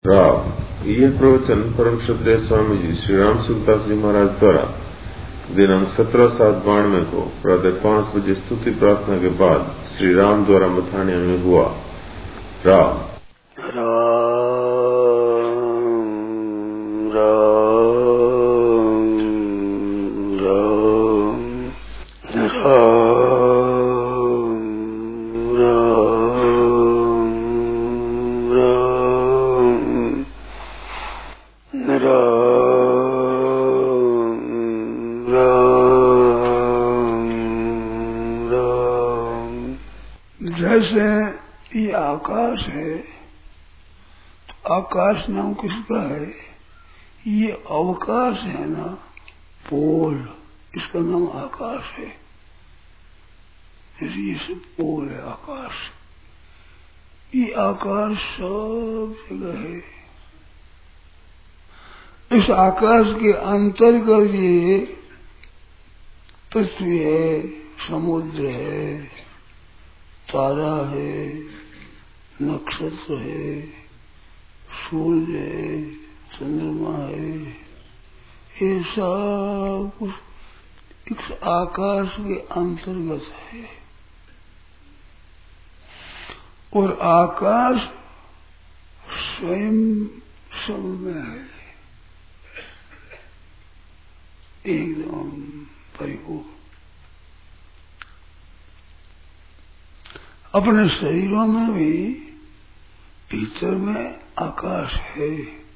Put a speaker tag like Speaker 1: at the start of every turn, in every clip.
Speaker 1: राग यह प्रवचन परम श्रद्धेय स्वामी जी श्री राम सुखदास जी महाराज द्वारा दिनांक 17/7/92 को प्रातः 5 बजे स्तुति प्रार्थना के बाद श्री राम द्वारा मथानिया में हुआ। राम
Speaker 2: जैसे ये आकाश है तो आकाश नाम किसका है? ये अवकाश है ना, पोल, इसका नाम आकाश है। जैसे ये सब पोल है आकाश, ये आकाश सब जगह है। इस आकाश के अंतर्गत ये पृथ्वी है, समुद्र है, तारा है, नक्षत्र है, सूर्य है, चंद्रमा है, ये सब कुछ इस आकाश के अंतर्गत है। और आकाश स्वयं सब में है, एकदम परिपूर्ण। अपने शरीरों में भी भीतर में आकाश है।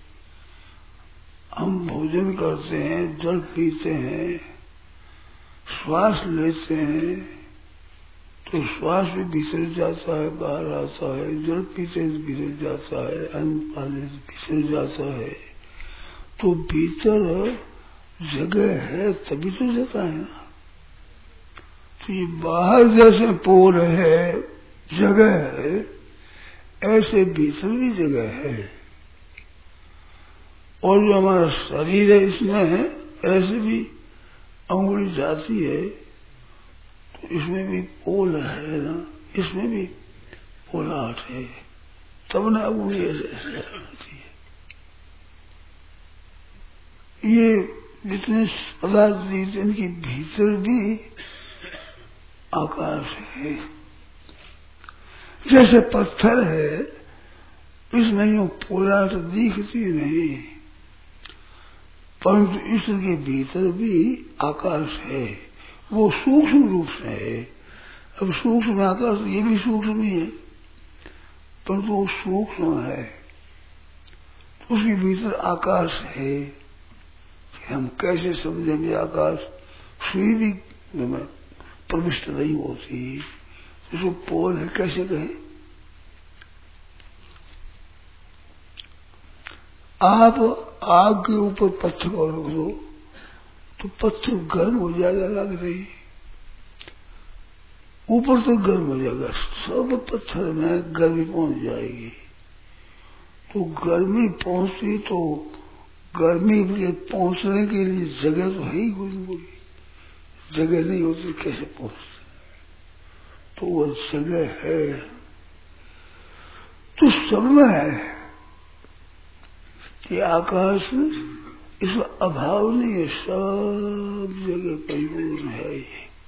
Speaker 2: हम भोजन करते हैं, जल पीते हैं, श्वास लेते हैं तो श्वास भी भीतर जाता है, बाहर आता है। जल पीते हैं तो भीतर जाता है, अन्न पाने से भीतर जाता है। तो भीतर जगह है तभी तो जाता है ना। तो ये बाहर जैसे पोल है, जगह है, ऐसे भीतर भी जगह है। और जो हमारा शरीर है इसमें ऐसे भी अंगुली जाती है तो इसमें भी पोल है ना, इसमें भी पोलाट है, तब ना अंगुली ऐसे जाती है। ये जितने पदार्थ इनके भीतर भी आकाश है। जैसे पत्थर है, इसमें यूं पोलाट दिखती नहीं, परंतु इसके भीतर भी आकाश है। वो सूक्ष्म रूप से है। अब सूक्ष्म आकाश, ये भी सूक्ष्म ही है, परंतु वो सूक्ष्म है, उसके भीतर आकाश है। हम कैसे समझेंगे आकाश? सुई भी प्रविष्ट नहीं होती, उसको पोल है कैसे कहें? आप आग के ऊपर पत्थर को रख दो तो पत्थर गर्म हो जाएगा, लग रही ऊपर तो गर्म हो जाएगा, सब पत्थर में गर्मी पहुंच जाएगी। तो गर्मी पहुंचती तो गर्मी के पहुंचने के लिए जगह तो है ही कोई, जगह नहीं होती कैसे पहुंचते? तो वो जगह है तो सब में है। ये आकाश इसका अभाव नहीं है, सब जगह परिपूर्ण है।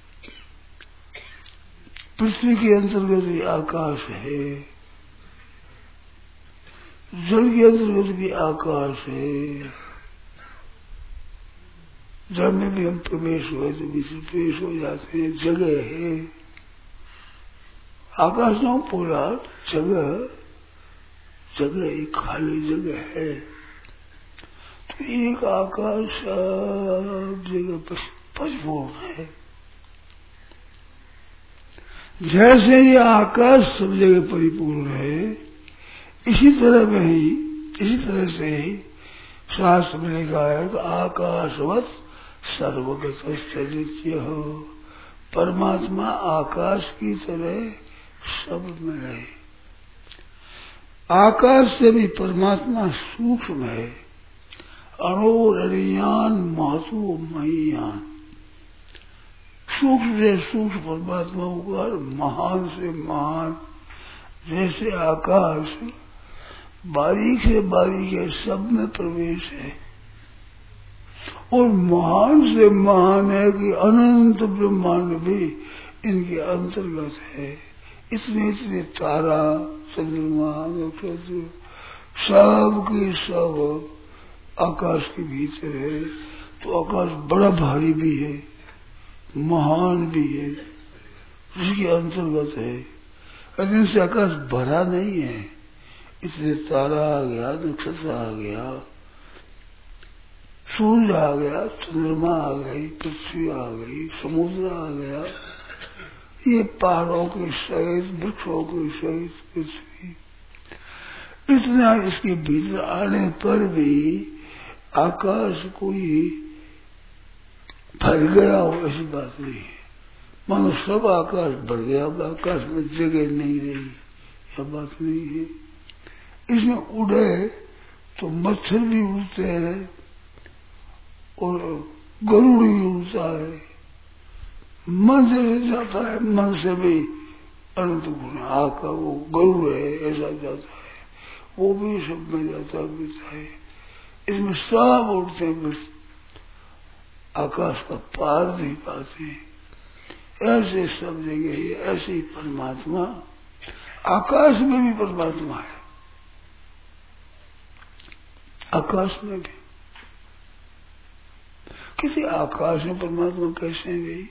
Speaker 2: पृथ्वी के अंतर्गत भी आकाश है, जल के अंतर्गत भी आकाश है। जल में भी हम प्रवेश हुए तो भी प्रवेश हो जाते हैं, जगह है। आकाश नाम पोलाट, जगह, जगह एक खाली जगह है। तो एक आकाश सब जगह परिपूर्ण है। जैसे ये आकाश सब जगह परिपूर्ण है, इसी तरह से ही शास्त्र में लिखा है कि आकाशवत सर्वगत नित्य हो। परमात्मा आकाश की तरह सब में है। आकाश से भी परमात्मा सूक्ष्म है। अणोरणियान महतो महीयान, सूक्ष्म से सूक्ष्म परमात्मा होकर महान से महान। जैसे आकाश बारीक से बारीक है, सब में प्रवेश है। और महान से महान है कि अनंत ब्रह्मांड भी इनके अंतर्गत है। इतने इतने तारा, चंद्रमा, नक्षत्र सब के सब आकाश के भीतर है। तो आकाश बड़ा भारी भी है, महान भी है, उसके अंतर्गत है। लेकिन से आकाश भरा नहीं है। इसलिए तारा आ गया, नक्षत्र आ गया, सूर्य आ गया, चंद्रमा आ गई, पृथ्वी आ गई, समुद्र आ गया, ये पहाड़ों के सहित, वृक्षों के सहित पृथ्वी, इतना इसके भीतर आने पर भी आकाश कोई भर गया हो ऐसी बात नहीं है। मानो सब आकाश भर गया, आकाश में जगह नहीं रही, यह बात नहीं है। इसमें उड़े तो मच्छर भी उड़ते हैं और गरुड़ भी उड़ता है। मन से जाता है, मन से भी अनंत गुण आका वो गरुड़ है ऐसा जाता है, वो भी सब में जाता बीता है। इसमें सब उड़ते हैं, आकाश का पार नहीं पाते। ऐसे सब जगह ही ऐसे ही परमात्मा, आकाश में भी परमात्मा है, आकाश में भी। किसी आकाश में परमात्मा कैसे गई?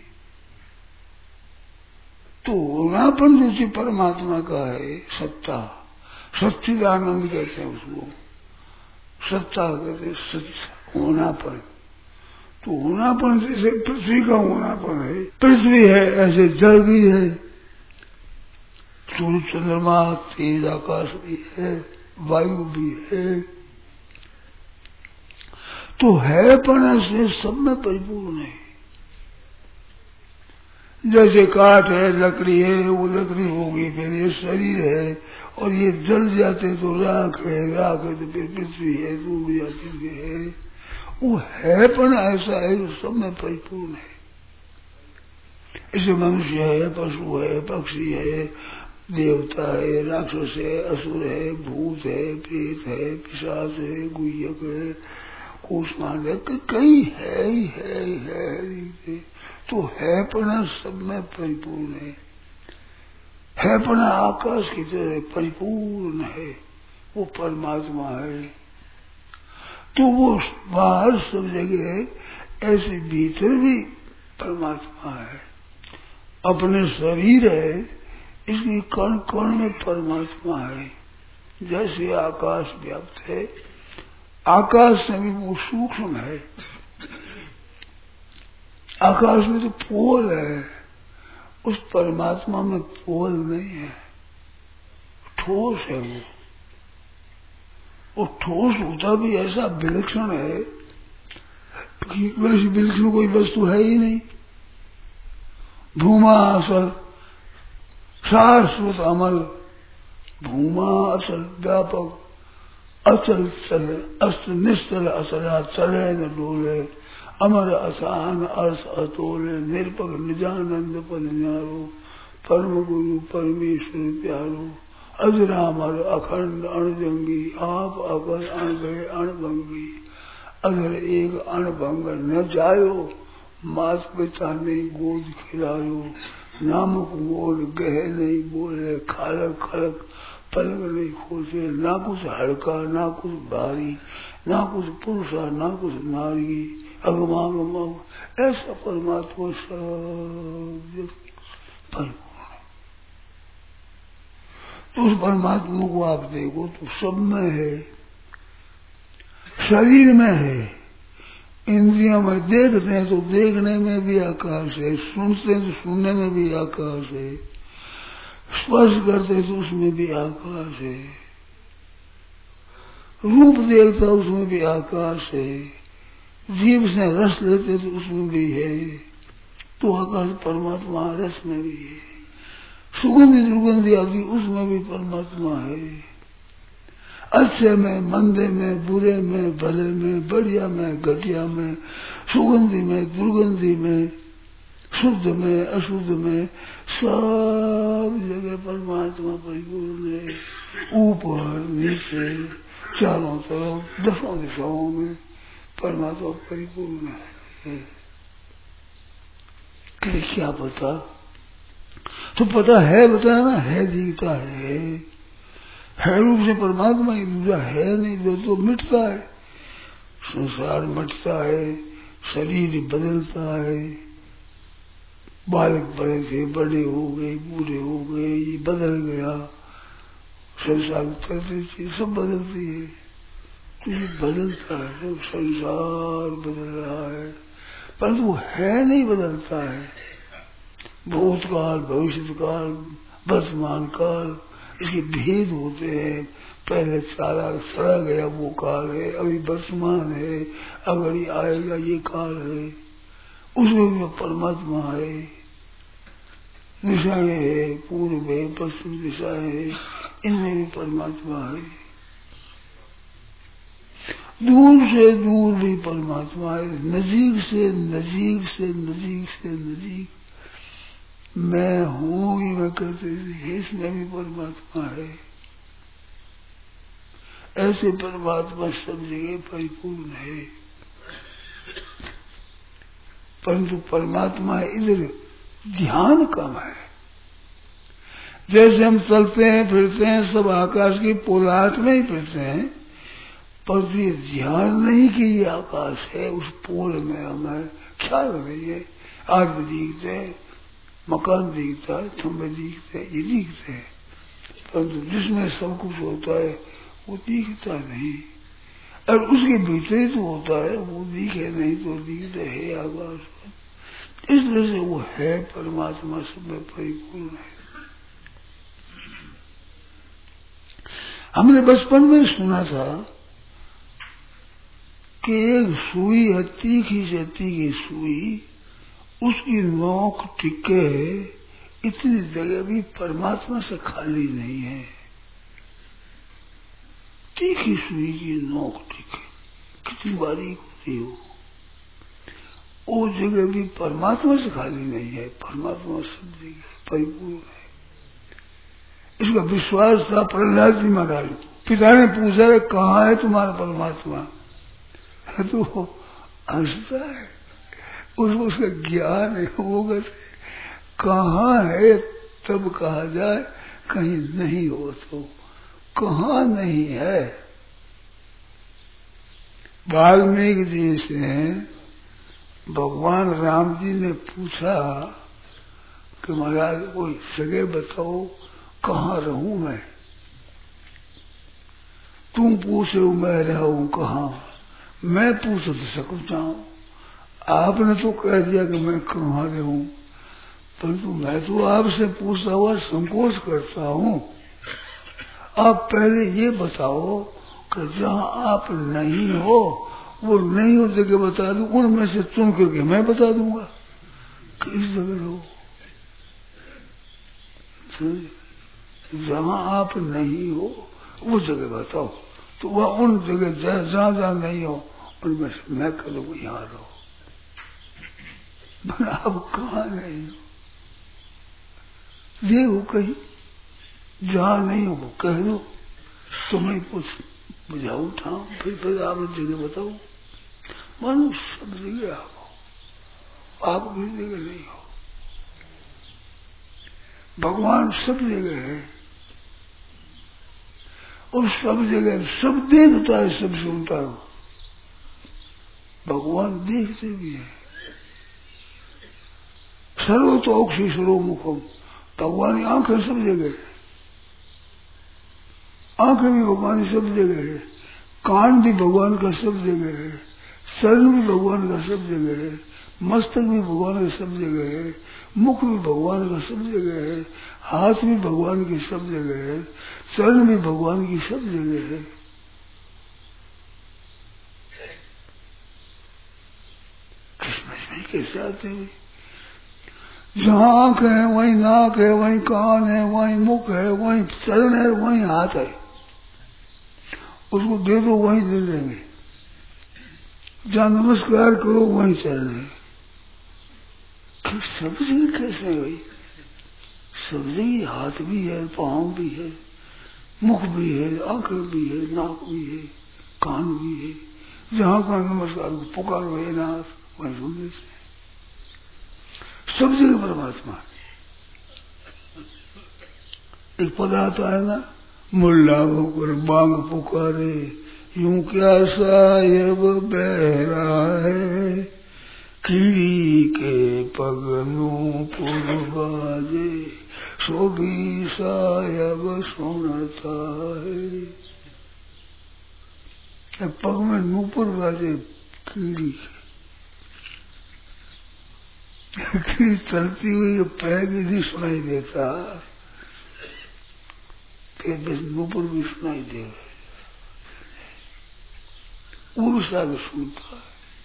Speaker 2: तो होनापन जैसे परमात्मा का है, सत्ता, सच्चिदानंद कहते हैं उसको, सत्ता कहते हैं, सत्य होनापन। तो होनापन जैसे पृथ्वी का होनापन है, पृथ्वी है ऐसे जल भी है, सूर्य चंद्रमा तेज आकाश भी है, वायु भी है। तो है पण से सब में परिपूर्ण है। जैसे काठ है, लकड़ी है, वो लकड़ी होगी, फिर ये शरीर है, और ये जल जाते तो राख है, राख है तो फिर पृथ्वी है, तो उड़ जाती है। वो है पण ऐसा है, सब में परिपूर्ण है। ऐसे मनुष्य है, पशु है, पक्षी है, देवता है, राक्षस है, असुर है, भूत है, प्रेत है, पिशाच है, गुह्यक है, कूष्मांड है, कई है ही है। तो है पना सब में परिपूर्ण है पना आकाश की तरह परिपूर्ण है, वो परमात्मा है। तो वो बाहर सब जगह ऐसे भीतर भी परमात्मा है। अपने शरीर है, इसकी कण कण में परमात्मा है। जैसे आकाश व्याप्त है, आकाश से भी वो सूक्ष्म है। आकाश में तो पोल है, उस परमात्मा में पोल नहीं है, ठोस है वो ठोस होता भी ऐसा विलक्षण है कि वैसी विलक्षण कोई वस्तु है ही नहीं। भूमा असल शाश्वत अमल, भूमा अचल व्यापक, अचल चले, अस्त निश्चल असला, चले न डोले, अमर असान अर्थ अतोले, निरपक निजानंद पद न्यारो, परम गुरु परमेश्वर प्यारो, अजरामर अखंड अणजंगी, आप अगर अण गए अणभंगी, अगर एक अणभंग न जायो, मात पिता ने गोद खिलायो, नामक बोल गहे नहीं बोले, खालक खलक पलक नहीं खोसे, ना कुछ हल्का ना कुछ भारी, ना कुछ पुरुषा ना कुछ नारी, अगमागम ऐसा परमात्मा सब परिपूर्ण है। तो उस परमात्मा को आप देखो तो सब में है, शरीर में है, इंद्रियों में देखते हैं तो देखने में भी आकाश है, सुनते हैं तो सुनने में भी आकाश है, स्पर्श करते तो उसमें भी आकाश है, रूप देखता उसमें भी आकाश है, जीव से रस लेते तो उसमें भी है। तो आकाश परमात्मा रस में भी है, सुगंधि दुर्गंधि आदि उसमें भी परमात्मा है। अच्छे में मंदे में, बुरे में, भले में, बढ़िया में, घटिया में, सुगंधि में, दुर्गंधि में, शुद्ध में, अशुद्ध में, सब जगह परमात्मा परिपूर्ण है। ऊपर नीचे चारों तरफ 10 दिशाओं में परमात्मा परिपूर्ण है। क्या पता? तो पता है, बताया ना, है दिखता है रूप से परमात्मा ही दूसरा है नहीं, जो तो मिटता है। संसार मिटता है, शरीर बदलता है, बालक बड़े थे, बड़े हो गए, बूढ़े हो गए, ये बदल गया, संसार करते चीज सब बदलती है, तो ये बदलता है, सब संसार बदल रहा है, परंतु वो है नहीं, बदलता है। भूतकाल, भविष्य काल, वर्तमान काल, इसके भेद होते हैं। पहले सड़ा गया वो काल है, अभी वर्तमान है, अगली आएगा ये काल है, उसमें भी परमात्मा है। दिशाएं है, पूर्व है, पश्चिम दिशाएं है, इनमें भी परमात्मा है। दूर से दूर भी परमात्मा है, नजीक से नजीक से नजीक से नजीक मैं हूँ ही मैं कहते थे, इसमें भी परमात्मा है। ऐसे परमात्मा सब जगह परिपूर्ण है, परंतु परमात्मा इधर ध्यान कम है। जैसे हम चलते हैं फिरते हैं, सब आकाश की पोलाट में ही फिरते हैं, पर ये ध्यान नहीं कि ये आकाश है, उस पोल में हमें ख्याल नहीं है। आदमी दिखते हैं, मकान दिखता है, खंबे दिखते हैं, ये दिखते हैं, परंतु जिसमें सब कुछ होता है वो दिखता नहीं, और उसके भीतर तो होता है, वो दिखे नहीं तो दिखते है आकाश। इस तरह से वो है, परमात्मा सब में परिपूर्ण है। हमने बचपन में सुना था कि एक सुई है, तीखी से तीखी सुई, उसकी नोक टिके इतनी जगह भी परमात्मा से खाली नहीं है। तीखी सुई की नोक टिके कितनी बारीक होती हो, वो जगह भी परमात्मा से खाली नहीं है। परमात्मा सब जगह परिपूर्ण है। इसका विश्वास था प्रहलाद जी महाराज। पिता ने पूछा कहाँ है तुम्हारा परमात्मा, तो हंसता है, उसको उसका ज्ञान है, वो कहते कहाँ है तब कहा जाए, कहीं नहीं हो तो कहाँ नहीं है। वाल्मीकि जी से भगवान राम जी ने पूछा कि महाराज कोई जगह बताओ कहाँ रहूं मैं। तुम पूछो मैं रहूं कहाँ, मैं पूछ तो सकता हूं, आपने तो कह दिया कि मैं कहाँ रहूं, परंतु मैं तो आपसे पूछता हुआ संकोच करता हूं। आप पहले ये बताओ कि जहाँ आप नहीं हो वो नहीं हो जगह बता दूं, उनमें से चुन करके मैं बता दूंगा कि इस जगह रहो। जहाँ आप नहीं हो वो जगह बताओ, तो वह उन जगह जहाँ जहाँ नहीं हो उनमें से मैं करूँ यहाँ रहो। आप कहाँ नहीं हो, ये हो कहीं जहाँ नहीं हो वो कह दो, तो मैं कुछ बुझाऊ उठाऊ, फिर आप जगह बताओ। मनुष्य सब जगह आप भी जगह नहीं हो, भगवान सब जगह है, और सब जगह सब देखता है, सब सुनता है। भगवान देखते भी है। सर्वतोक्षी सर्वमुखम, भगवान की आंखें सब जगह है, आंखें भी भगवान की सब जगह है, कान भी भगवान का सब जगह है, शरीर भी भगवान का सब जगह है, मस्तक भी भगवान का सब जगह है, मुख भी भगवान का सब जगह है, हाथ भी भगवान की सब जगह है, चरण भी भगवान की सब जगह है। किसमें कैसे आते हुए, जहाँ आंख है वहीं नाक है, वहीं कान है, वहीं मुख है, वहीं चरण है, वहीं हाथ है, उसको दे दो वहीं दे देंगे। जहाँ नमस्कार करो वहीं चरण है। सब जगह कैसे है भाई, सब जगह हाथ भी है, पाँव भी है, मुख भी है, आंखें भी है, नाक भी है, कान भी है। जहाँ का नमस्कार पुकारो हे नाथ वहीं सुनने से सब जगह परमात्मा। एक पदार्थ है ना, मुल्ला होकर बांग पुकारे यूं क्या सायब बहरा है, कीड़ी के पग नूपुर बाजे सो भी सायब सुनता है। पग में नूपुर बाजे कीड़ी कीड़ी चलती हुई पैर भी नहीं सुनाई देता, फिर बस नूपुर भी सुनाई देगा, उर्सा भी सुनता है।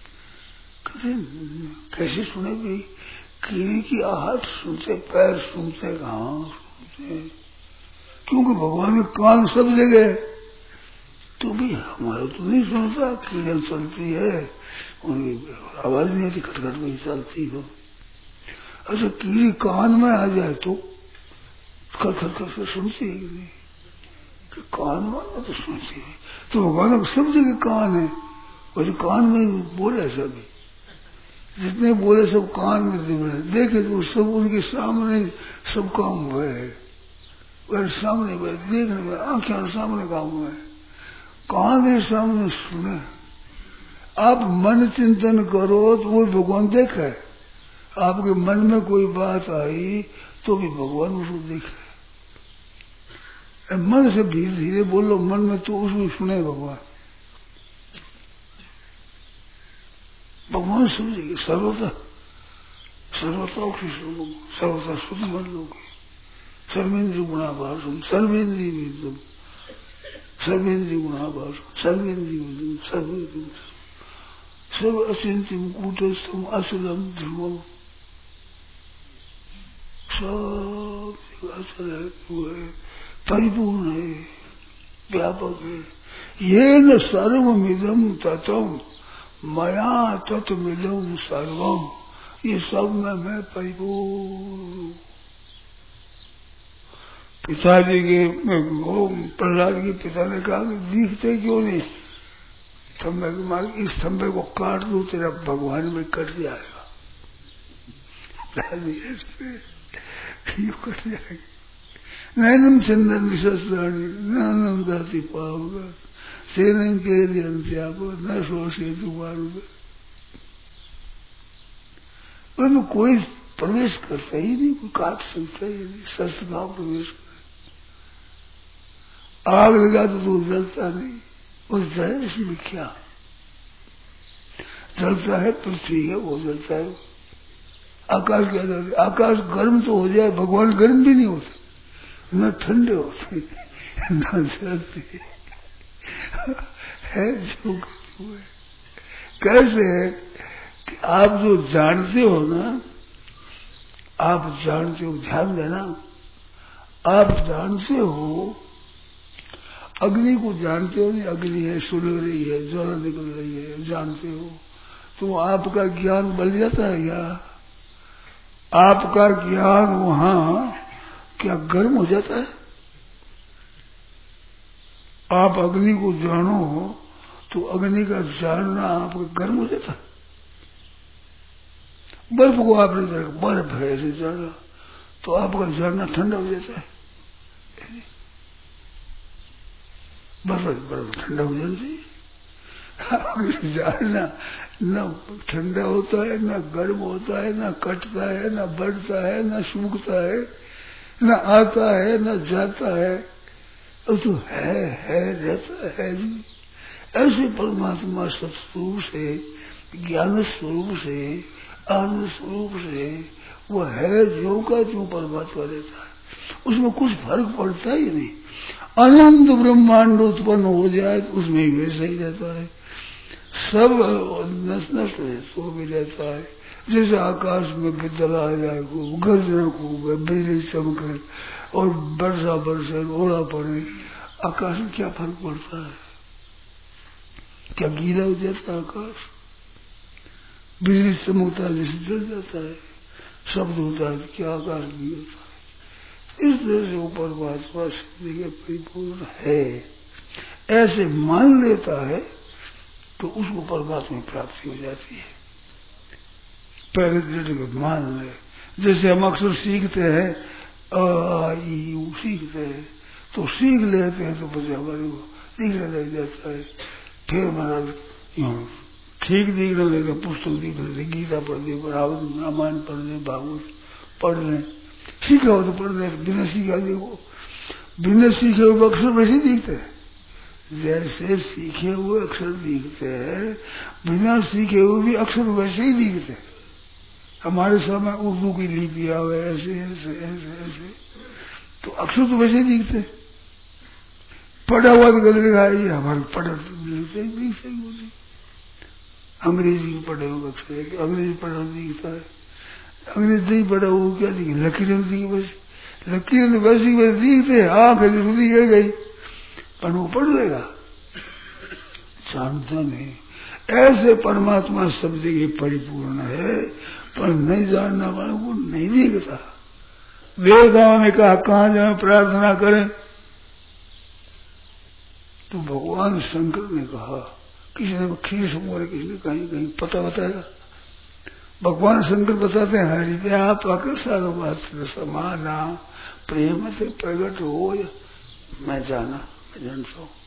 Speaker 2: कैसे सुने भाई? कीड़ी की आहट सुनते, पैर सुनते, कहाँ सुनते? क्योंकि भगवान के कान सब जगह, तो भी हमारा तो नहीं सुनता। कीड़ियां चलती है, उनकी आवाज नहीं आती, खटखट में चलती हो। अच्छा कीड़ी कान में आ जाए तो खटखट कर सुनती है नहीं, कि कान में तो सुनती है। तो भगवान को सब जगह कान है, वैसे कान में बोले सभी, जितने बोले सब कान में देखे तो सब उनके सामने सब काम हुए है, वह सामने देखने में, आंखें सामने काम हुए, कान के सामने सुने। आप मन चिंतन करो तो वो भगवान देखे, आपके मन में कोई बात आई तो भी भगवान उसको देखे। मन से धीरे धीरे बोलो मन में तो उसमें सुने भगवान। भगवान समझेगी सर्वथा सर्वथा सर्वथा शुद्ध मन लोगे, सर्वेन्द्र गुणाभाषम सर्वेन्द्रीय विद्युम सर्वेन्द्रीय गुणाभाषम सर्वेन्द्रीय विद्युम सर्वेन्द्रीय सर्व अचिंत्यम कूटस्थम अचलम ध्रुवम, सब अचल है, परिपूर्ण है, व्यापक है। ये न सर्वमिदम तत्वम मया तत्मिदम सर्वम, ये सब में मैं परिपूर्ण। पिताजी के प्रहलाद के पिता ने कहा कि दिखते क्यों नहीं? खंबे के मार्ग इस खंबे को काट दो, तेरा भगवान में कट जाएगा। क्यों कट जाएगा? नैनम चंदन विशस्त्राणी नैनम दाती पाओगा सेन के न सोचे तुम्हारू, उसमें कोई प्रवेश करता ही नहीं, कोई काट सकता ही नहीं, शस्त्र का प्रवेश कर। आग लगा तो जलता नहीं, उस जल इसमें क्या जलता है? पृथ्वी है वो जलता है। आकाश क्या जलता है? आकाश गर्म तो हो जाए, भगवान गर्म भी नहीं होता, न ठंडे होते न जलते है जो है। कैसे है कि आप जो जानते हो ना, आप जानते हो, ध्यान देना, आप जानते हो अग्नि को जानते हो नहीं, अग्नि है, सुलग रही है, ज्वाला निकल रही है, जानते हो, तो आपका ज्ञान बल जाता है या आपका ज्ञान वहां क्या गर्म हो जाता है? आप अग्नि को जानो तो अग्नि का जानना आपका गर्म हो जाता है। बर्फ को आपने जाना, बर्फ है ऐसे जाना तो आपका जानना ठंडा हो जाता है। बर्फ ठंडा हो जाती है, जानना न ठंडा होता है, न गर्म होता है, न कटता है, न बढ़ता है, न सूखता है, न आता है, न जाता है, तो है रहता है। ऐसे परमात्मा सत्स्वरूप से, ज्ञान स्वरूप से, आनंद स्वरूप से वो है जो का जो परमात्मा रहता है, उसमें कुछ फर्क पड़ता ही नहीं। अनंत ब्रह्मांड उत्पन्न हो जाए तो उसमें वैसा ही रहता है, सब नष्ट है तो भी रहता है। जैसे आकाश में बिजला आ जाए, गर्जना खूब है, बिजली चमके और वर्षा बरसे, ओला पड़े, आकाश में क्या फर्क पड़ता है? क्या गीला हो जाता है आकाश? बिजली चमकता है जैसे जल जाता है, शब्द होता है, क्या आकाश भी होता है? इस तरह से ऊपर परमात्मा शक्ति के परिपूर्ण है ऐसे मान लेता है तो उसको परमात्मा में प्राप्ति हो जाती है। पहले दृढ़ मान ले, जैसे हम अक्सर सीखते हैं आ ई ऊ सीखते हैं तो सीख लेते हैं तो बच्चे हमारे को दिखने लग जाता है। फिर महाराज ठीक दिखने लगे, पुस्तक दिखने लगे, गीता पढ़ने, रामायण पढ़ने, भागवत पढ़ने, सीखा हो तो पढ़ने, बिना सीखा देखो, बिना सीखे हुए अक्षर वैसे दिखते हैं जैसे सीखे हुए अक्षर दिखते हैं, बिना सीखे हुए भी अक्षर वैसे ही दिखते हैं। हमारे समय उर्दू की लिपि आवे ऐसे ऐसे ऐसे ऐसे तो अक्षर तो वैसे ही दिखते, पढ़ा हुआ तो गलत लिखा है, हमारे पढ़ा दिखते ही अंग्रेजी में पढ़े हुए अक्षर है, अंग्रेजी पढ़ा दिखता है, अंग्रेजी नहीं पढ़ा हुआ क्या दिखे, लकीरें दिखी बस, लकीरें तो वैसी वैसे दिखते, आंख रुदी गिर गई पर वो पढ़ लेगा, जानता नहीं। ऐसे परमात्मा शब्द के परिपूर्ण है पर नहीं जानना वाले को नहीं दिखता। वेदाओं ने कहा कहाँ जाए प्रार्थना करें तो भगवान शंकर ने कहा, किसी ने खीर समोरे, किसी ने कहीं कहीं पता बताया, भगवान शंकर बताते हैं हरि व्यापक सर्वत्र समाना प्रेम से प्रकट हो, मैं जाना मैं जानता हूँ।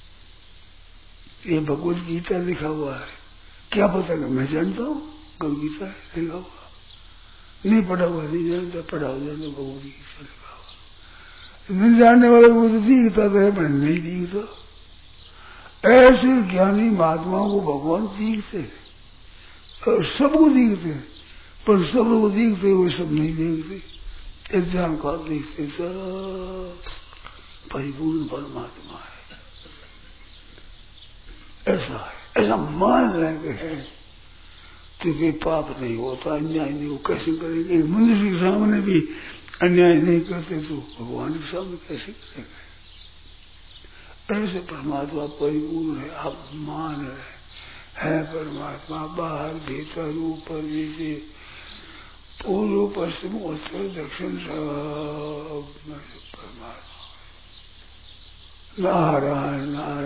Speaker 2: ये भगवत गीता लिखा हुआ है, क्या पता है मैं जानता हूँ, भगवत गीता लिखा हुआ, नहीं पढ़ा हुआ नहीं जानता, पढ़ा हुआ जानता, भगवत गीता लिखा हुआ, नहीं जानने वाले को तो दिखता तो है पर नहीं दिखता। ऐसे ज्ञानी महात्माओं को भगवान दिखते और सबको दिखते, पर सबको दिखते हुए सब नहीं देखते, एक जानकार देखते, सब परिपूर्ण परमात्मा है। ऐसा है, ऐसा मान रहे हैं तो कोई पाप नहीं होता, अन्याय नहीं हो, कैसे करेंगे? मनुष्य के सामने भी अन्याय नहीं करते तो भगवान के सामने कैसे करेंगे? ऐसे परमात्मा परिपूर्ण है, आप मान रहे है परमात्मा, बाहर भीतर ऊपर नीचे पूर्व पश्चिम उत्तर दक्षिण सब परमात्मा। नारायण नारायण